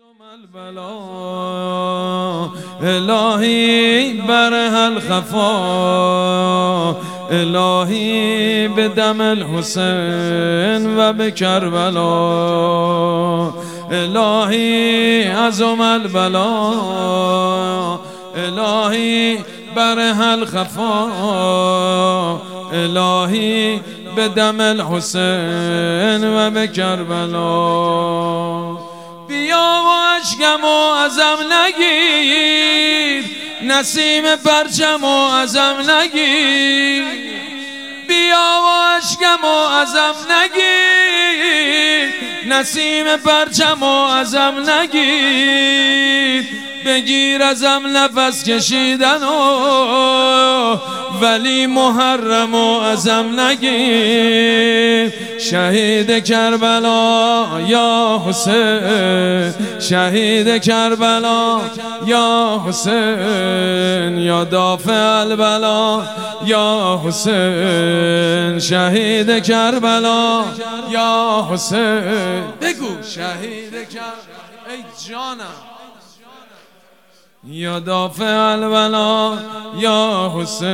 البلا الهی بر الخفا الهی به دم الحسین و به کربلا الهی عظم البلا الهی بر الخفا الهی به دم الحسین و به کربلا بیا و اشکم و ازم نگیر نسیم پرچم و ازم نگیر بیا و اشکم و ازم نگیر نسیم پرچم و ازم نگیر بگیر ازم نفس کشیدن و ولی محرم و ازم نگیر شهید کربلا یا حسین شهید کربلا یا حسین یا دافع البلا یا حسین شهید کربلا یا حسین بگو شهید کربلا ای جانم یا دافع البلا یا حسین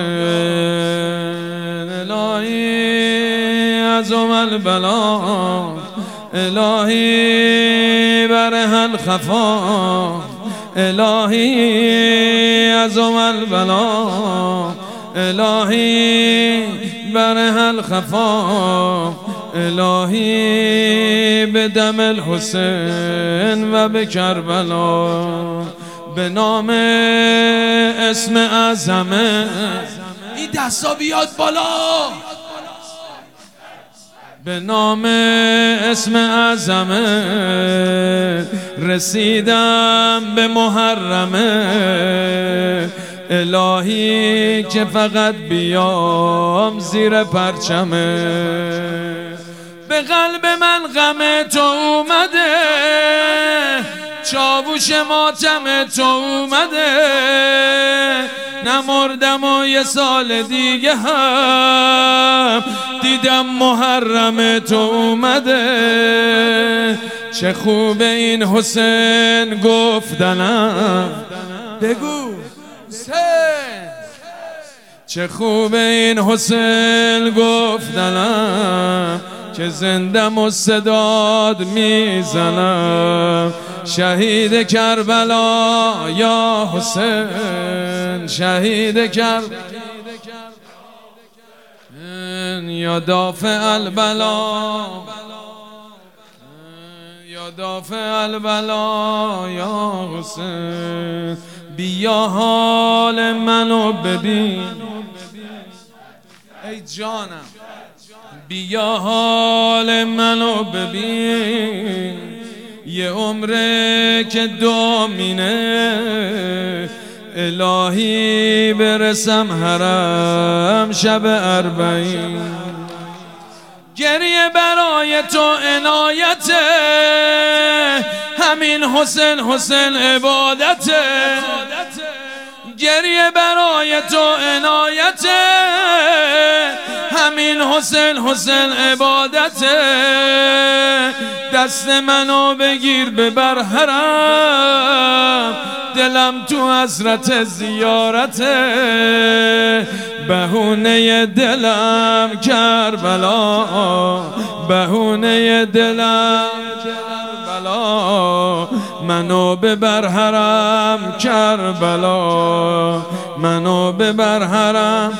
الهی عظم البلا الهی بر الخفا الهی عظم البلا الهی بر الخفا الهی به دم الحسین و به کربلا به نام اسم اعظمه این دستا بیاد بالا به نام اسم اعظمه رسیدم به محرمه الهی که فقط بیام زیر پرچمه به قلب من غم تو اومده چاوش ماتم تو اومده نمردم و یه سال دیگه هم دیدم محرم تو اومده چه خوب این حسین گفتنم بگو چه خوب این حسین گفتنم که زندم و صداد میزنم شهید کربلا یا حسین شهید کربلا یا دافع البلا یا دافع البلا یا حسین بیا حال منو ببین ای جانم بیا حال منو ببین یه عمره که دامینه الهی برسم حرم شب 40 گریه برای تو عنایته همین حسین حسین عبادته گریه برای تو عنایته همین حسین حسین عبادته دست منو بگیر ببر حرم دلم تو حسرت زیارته بهونه دلم کربلا بهونه دلم کربلا منو ببر حرم کربلا منو ببر حرم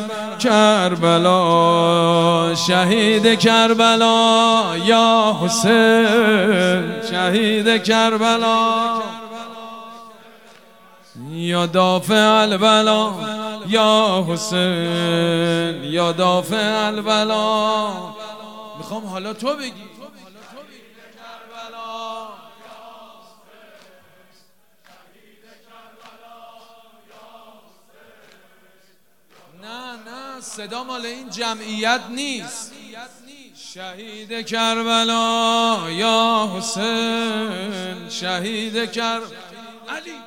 کربلا شهید کربلا یا حسین شهید کربلا یا دافع البلا یا حسین یا دافع البلا میخوام حالا تو بگی نه صدا مال این جمعیت نیست شهید کربلا یا حسین شهید کربلا علی